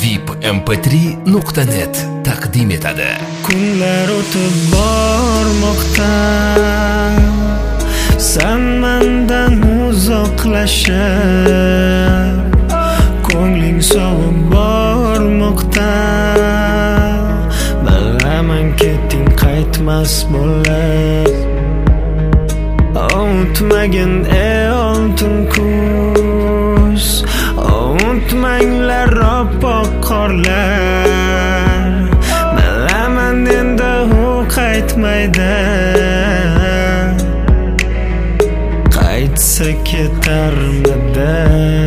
vipmp3.net taqdim etadi. Kunlar o'tib bormoqda, sen mendan uzoqlashib, ko'ngling sovib bormoqda. Bilaman ketding qaytmas bo'lib, unutmagin ey oltin kuz, unutmanglar oppoq qorlar. Bilaman endi u qaytmaydi, qaytsa ketarmidi.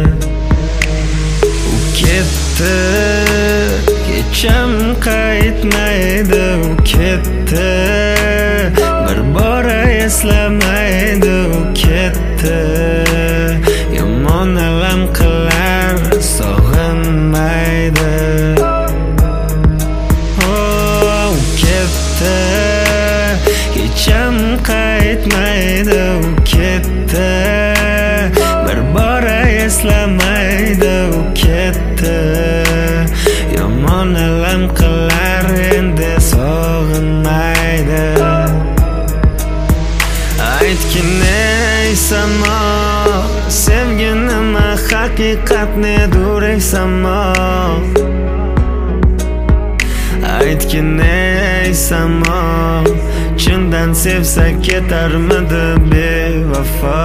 U ketdi, kecham qaytmaydi. U ketdi, bir bora eslamaydi. U ketdi, yomon alam qilar, sog'inmaydi. U ketdi, kecham qaytmaydi. U ketdi, bir bora eslamaydi. U ketdi, yomon alam qilar, endi sog'inmaydi. Aytgin ey samo, sevgi nima, haqiqat nedir ey samo. Aytgin ey samo, chindan sevsa ketarmidi bevafo.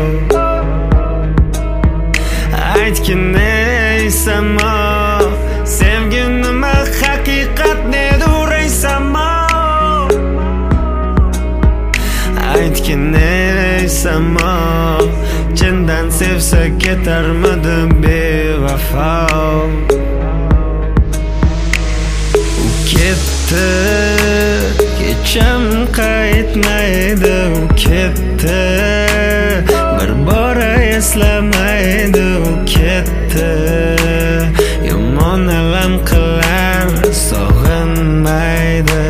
Aytgin ey samo, sevgi nima, haqiqat nedir ey samo. Aytgin ey samo, chindan sevsa ketarmidi bevafo. U ketdi, kecham qaytmaydi. U ketdi, bir bora eslamaydi. U ketdi, yomon alam qilar, sog'inmaydi.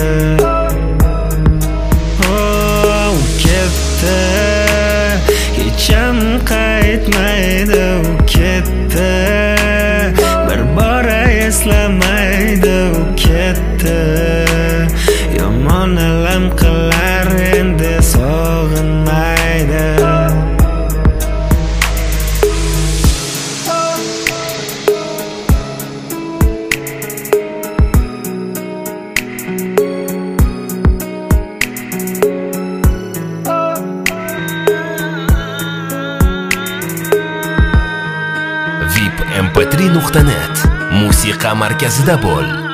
U ketdi, kecham qaytmaydi. U ketdi, bir bora eslamaydi. U ketdi, yomon alam qilar, endi sog'inmaydi. vipmp3.net musiqa markazida bo'l.